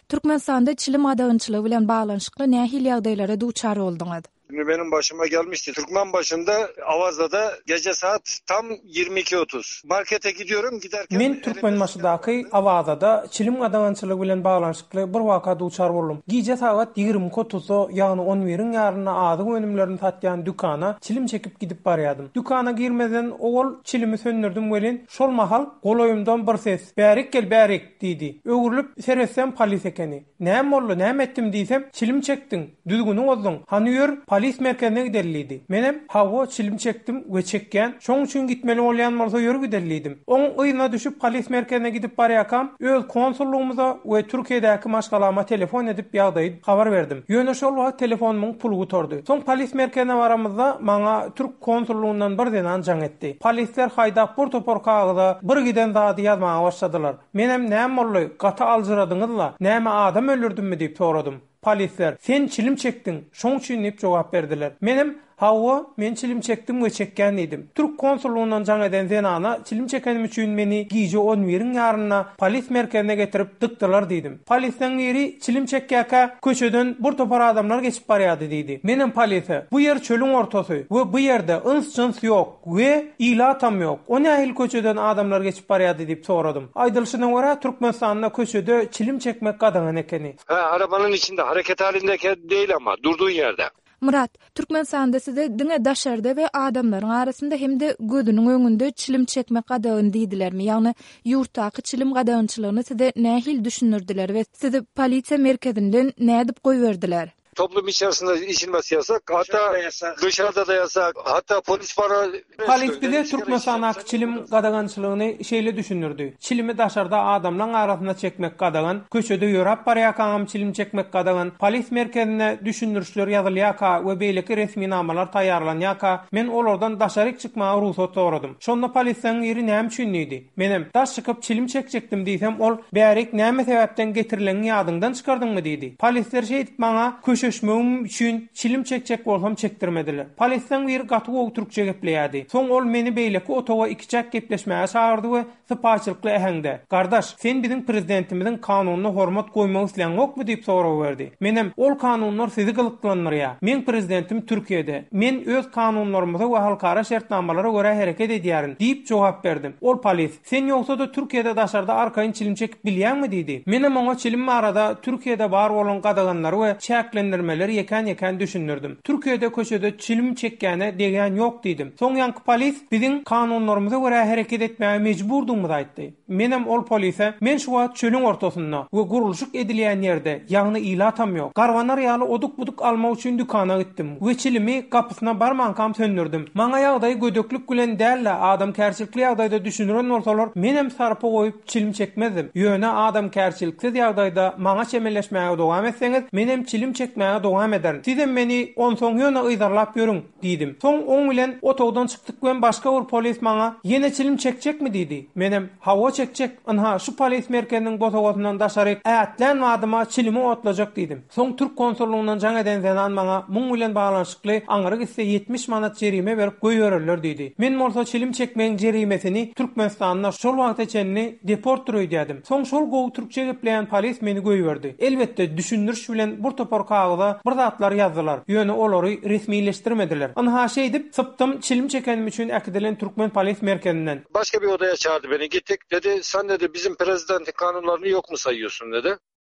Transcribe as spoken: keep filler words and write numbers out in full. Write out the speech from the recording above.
Türkmenistanda çilim adagynçylygy bilen baglanyşykly nähil ýagdaýlara duçar boldyňyz? Benim başıma gelmişti. Türkmen başında Avaza'da gece saat tam yirmi iki otuz. Markete gidiyorum, giderken... Men Türkmen başydaky Avaza'da çilim adagynçylygy bilen baglanyşykly bir waka duçar boldum. Gece saat yirmi iki otuzda ýagny on biriň ýaryna adyg önümlerini satýan dükana çilim çekip gidip barýardym. Dükana girmeden ol çilimi söndürdüm welin şol mahal goloýumdan bir ses "Bärik gel bärik" diýdi. Öwrülip seretsem polis ekeni. "Näme boldy, näme etdim?" diýsem "Çilim çekdiň, düzgünü bozdun. Hany ýör polis merkezine giderliydi. Menem hawa çilim çekdim we çekken, şoň üçin gitmeli bolýan bolsa ýörüp giderliydim. Oň ýyna düşüp polis merkezine gidip barýakam, öz konsullugymyza we Türkiýedäki maşgalama telefon edip ýagdaýy habar berdim. Ýöne şol wagt telefonumyň pulu gutordy. Soň polis merkezine baramyzda maňa Türk konsullugundan bir denan jaň etdi. Polisler haýdap bir topor kagada bir giden zady ýazmaga başladylar. Menem näme boldy, gata alжyradyňyzla, näme adam öldürdümmi diýip soradym. Polisler, sen çilim çektin, şoň üçin diýip jogap berdiler. Menem hawa men çilim çekdim we çekken edim. Türk konsullugundan jaň eden zenana çilim çekenim üçin meni gije on biriň ýaryna polis merkezine getirip dykdylar diýdim. Polisden biri çilim çekkäkä köçeden bir topar adamlar geçip barýardy diýdi. Menem polise, bu ýer çölüň ortasy we bu ýerde ıns-çyns ýok we ila tam ýok. O nähil köçeden adamlar geçip barýardy diýip soradym. Aýdylyşyna görä Türkmenistanda köçede çilim çekmek gadagan ekeni. Ha, arabanın içinde hareket halindeki değil ama durduğun yerde. Murat, Türkmenistanda size diňe daşarda we adamlaryň arasynda hemde gözüniň öňünde çilim çekmek gadagyny diýdilermi? Ýagny ýurtdaky çilim gadagynçylygyny size nähil düşünürdiler we sizi polisiýa merkezinden nädip goýberdiler? Toplum içerisinde içilmesi yasak, hatta yasak. Dışarıda da yasak, hatta polis bana... Polis bize Türkmenistanaky çilim gadagançylygyny şeýle düşünürdi. Çilimi daşarda adamlaryň arasynda çekmek gadagan, köçede ýörap barýakam çilim çekmek gadagan, polis merkezine düşünürçler ýazylýaka we beýleki resmi namalar taýýarlanýaka, men olardan daşaryk çykmaga ruhsat soradym. Şonda polisden ýeri näme üçin diýdi. Menem daş çykyp çilim çekjekdim diýsem, ol "Bärik näme sebäpden getirilen ýadyňdan çykardyňmy?" diýdi. Polisler şeýdip maňa köşeşmegim üçin çilim çekjek bolsam çekdirmediler. Polisden bir gaty gowy türkçe gepleýärdi. Soň ol meni beýleki otowa iki çak gepleşmäge çağırdy we sypaçylykly ähengde "Gardaş, sen biziň prezidentimiziň kanunyna hormat goýmak isleýän okmy?" diýip sorag berdi. Menem ol kanunlar sizi gylyklandyrýar. Men prezidentim Türkiýede. Men öz kanunlarymyza we halkara şertnamalara görä hereket edýärin diýip jogap berdim. Ol polis, sen ýoksa da Türkiýede daşarda arkaýyn çilim çekip bilýärmi diýdi. Menem oňa çilim arada Türkiýede bar bolan gadaganlar we çäklendirmeleri ýeken-ýeken düşünürdim. Türkiýede köçede çilim çekkäne degen ýok diýdim. Soň ýanky polis biziň kanunlarymyza görä hereket etmäge mejburdyňmy aýtdy. Menem ol polise, men şu wagt çölüň ortasynda we gurulşyk edilýän ýerde, ýagny ila tam ýok. Garwanar ýaly oduk-buduk almak üçin dükana gitdim. We çilimi kapysyna barmankam söndürdüm. Maňa ýagdaý gödöklük bilen däl, adam kärçilikli ýagdaýda düşünýän bolsalar, menem sarpy goýup çilim çekmezdim. Ýöne adam kärçiliksiz ýagdaýda maňa çemelleşmäge dowam etseňiz, menem çilim çekmäge dowam ederim. Sizem meni on soň ýöne ýydarlap ýörüň diýdim. Soň oň bilen otowdan çykdyk we başga bir polis maňa "Ýene çilim çekjekmi?" diýdi. Menem "Hawa çekjek, anha şu polis merkeziniň botagatyndan daşaryk ätlen wadyma çilimi otlajak" diýdim. Soň Türk konsullugundan jaň eden zenan maňa muň bilen baglanşykly aňyryk ise yetmiş manat jerime berip goýberler diýdi. Men bolsa çilim çekmeň jerimesini Türkmenistanda şol wagt içenni deport edýärdim. Soň şol gowy türkçe gepleýän polis meni goýberdi. Elbetde düşündürüş bilen bir topor kagada bir zatlar ýazdylar. Ýöne olary resmileşdirmediler. Anha şeý dip sypdym çilim çekenim üçin äkidilen Türkmen polis merkezinden. Başka bir odaya çağırdı beni, gittik. Dedi sen dedi bizim prezidentin kanunlarını yok mu sayıyorsun dedi.